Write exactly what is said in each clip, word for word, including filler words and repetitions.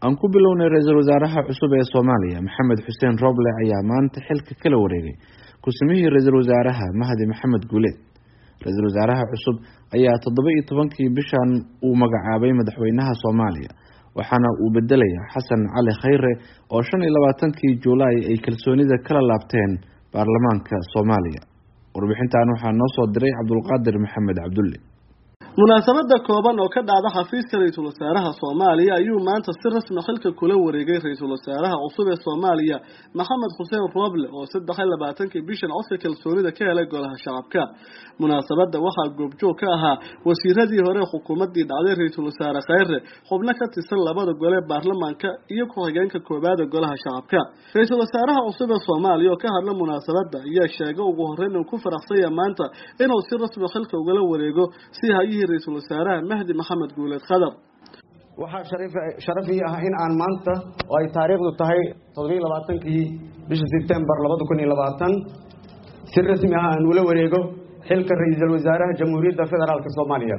aan ku bilownay ra'iisul wasaaraha cusub ee Soomaaliya Maxamed Xuseen Roble ayaa maanta xilka kala wareegay ku-samihii ra'iisul wasaaraha Mahdi Maxamed Guuleed. ra'iisul wasaaraha cusub ayaa toddoba iyo tobankii bishan uu magacaabay madaxweynaha Soomaaliya waxaana uu bedelayaa Xasan Cali Khayre oo shan iyo labaatankii Juulaay ay kalsoonida kala laabteen baarlamaanka Soomaaliya. warbixintan waxaa noo soo diray Cabdulqaadir Maxamed Cabdulle. munaasabada kooban oo ka dhacda xafiiska ra'iisul wasaaraha Soomaaliya ayuu maanta si rasmi xilka kula wareegay ra'iisul wasaaraha cusub ee Soomaaliya Maxamed Xuseen Roble oo saddex iyo labaatankii bishan codka kalsoonida ka helay golaha shacabka. munaasabada waxaa goobjoog ka ahaa wasiiradii hore xukuumadii dhacday ra'iisul wasaare Khayre, xubno ka tirsan labada gole baarlamaanka iyo ku-xigeenka koobaad ee golaha shacabka. ra'iisul wasaaraha cusub ee Soomaaliya oo ka hadla munaasabada ayaa sheegay ugu horeyn inuu ku faraxsan yahay maanta inuu si rasmi xilka ugala wareego si hay'adda ra'iisul wasaaraha Mahdi Maxamed Guuleed Khadar. waxa sharaf sharaf ah in aan maanta oo ay taariikhdu tahay toddoba iyo labaatankii bisha September laba kun iyo labaatan si rasmi ah aan ula wareego xilka ra'iisul wasaaraha Jamhuuriyadda Federaalka Soomaaliya.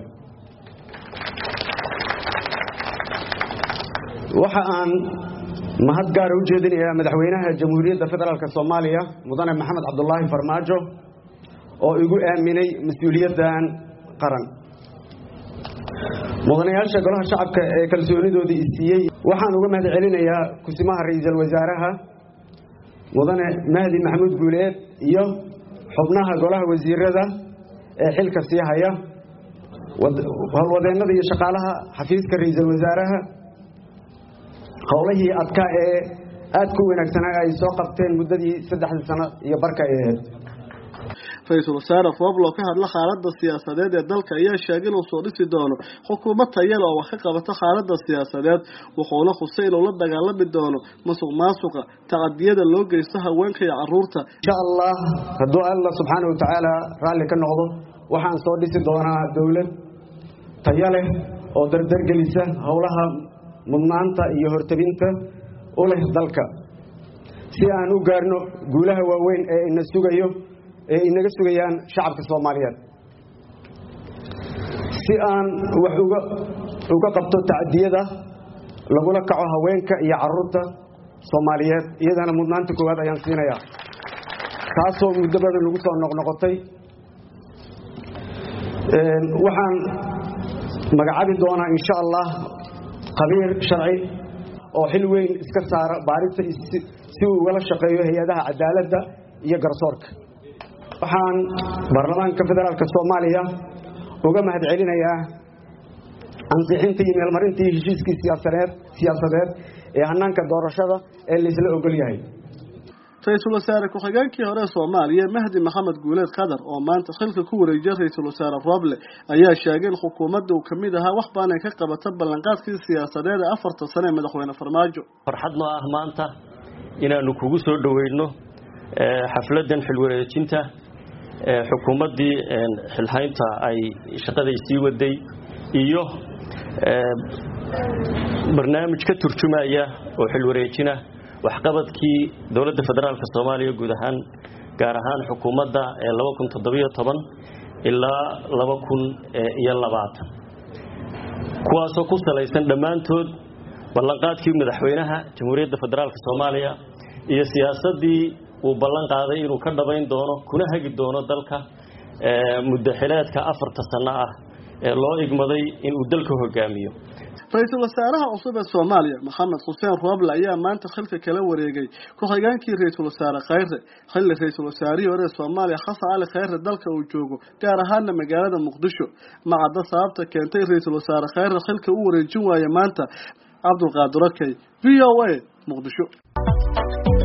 waxa aan mahad gaar u jeedinayaa madaxweynaha Jamhuuriyadda Federaalka Soomaaliya Mudane Maxamed Cabdullaahi Farmaajo oo igu aaminay mas'uuliyaddan qaran. mudanayaasha golaha shacabka ee kalsoonidooda siiyay waxaan uga mahad celinayaa ku-simaha ra'iisul wasaaraha Mudane Mahdi Maxamed Guuleed iyo xubnaha golaha wasiirada ee xilka sii haya howlwadeennada iyo shaqaalaha xafiiska ra'iisul wasaaraha howlihii adkaa ee aad ku wanaagsanaa ay soo qabteen muddadii saddexda sano iyo barka ahayd. ra'iisul wasaare Roble ka hadla xaaladda siyaasadeed ee dalka ayaa sheegay inuu soo dhisi doono xukuumad tayo leh oo wax ka qabata xaaladda siyaasadeed wuxuuna xusay inuu la dagaalami doono musuqmaasuqa tacadiyada loo geysto haweenka iyo carruurta. insha Allah hadduu Allah subxaanahu wa ta'ala raalli ka noqdo waxaan soo dhisi doonaa dawlad tayo leh oo dardar gelisa howlaha mudnaanta iyo hortabinta u leh dalka si aan u gaarno guulaha waaweyn ee ina sugayo ee inaga sugayaan shacabka Soomaaliyeed. si aan wax uga uga qabto tacadiyada lagula kaco haweenka iyo carruurta Soomaaliyeed iyadana mudnaanta koowaad ayaan siinayaa taasoo muddo badan lagu soo noqnoqotay. een waxaan magacaabi doonaa insha Allah qabiir sharci oo xil weyn iska saara baarista si uu wada shaqeeyo hay'adaha cadaaladda iyo garsoorka. waxaan baarlamaanka federaalka Soomaaliya uga mahad celinayaa ansixintii iyo meelmarintii heshiiskii siyaasadeed siyaasadeed ee hannaanka doorashada ee la isla ogol yahay. ra'iisul wasaare ku-xigeenkii hore Soomaaliya Mahdi Maxamed Guuleed Khadar oo maanta xilka ku wareejiyay ra'iisul wasaare Roble ayaa sheegay in xukuumadda uu kamid ahaa wax baan ay ka qabatay ballanqaadkii siyaasadeed ee afarta sano ee madaxweyne Farmaajo. farxadno ah maanta inaanu kugu soo dhaweeyno xafladan xil wareejinta xukuumaddii xilhaynta ay shaqada sii waday iyo barnaamij ka turjumaya oo xil wareejina waxqabadkii dawladda federaalka Soomaaliya guud ahaan gaar ahaan xukuumadda ee laba kun toddoba iyo toban ilaa laba kun iyo labaatan kuwaasoo ku salaysan dhammaantood ballanqaadkii madaxweynaha Jamhuuriyadda Federaalka Soomaaliya iyo siyaasadii uu ballan qaaday inuu ka dhabayn doono kuna hagi doono dalka muddo xileedka afarta sano ah ee loo igmaday in uu dalka hogaamiyo. ra'iisul wasaaraha cusub ee Soomaaliya Maxamed Xuseen Roble ayaa maanta xilka kala wareegay ku-xigeenkii ra'iisul wasaare Khayre xilli ra'iisul wasaarihii hore Soomaaliya Xasan Cali Khayre dalka uu joogo gaar ahaan magaalada Muqdisho. macadda sababta keentay ra'iisul wasaare Khayre xilka u wareejin waaya maanta Cabdulqaadir Akay V O A Muqdisho.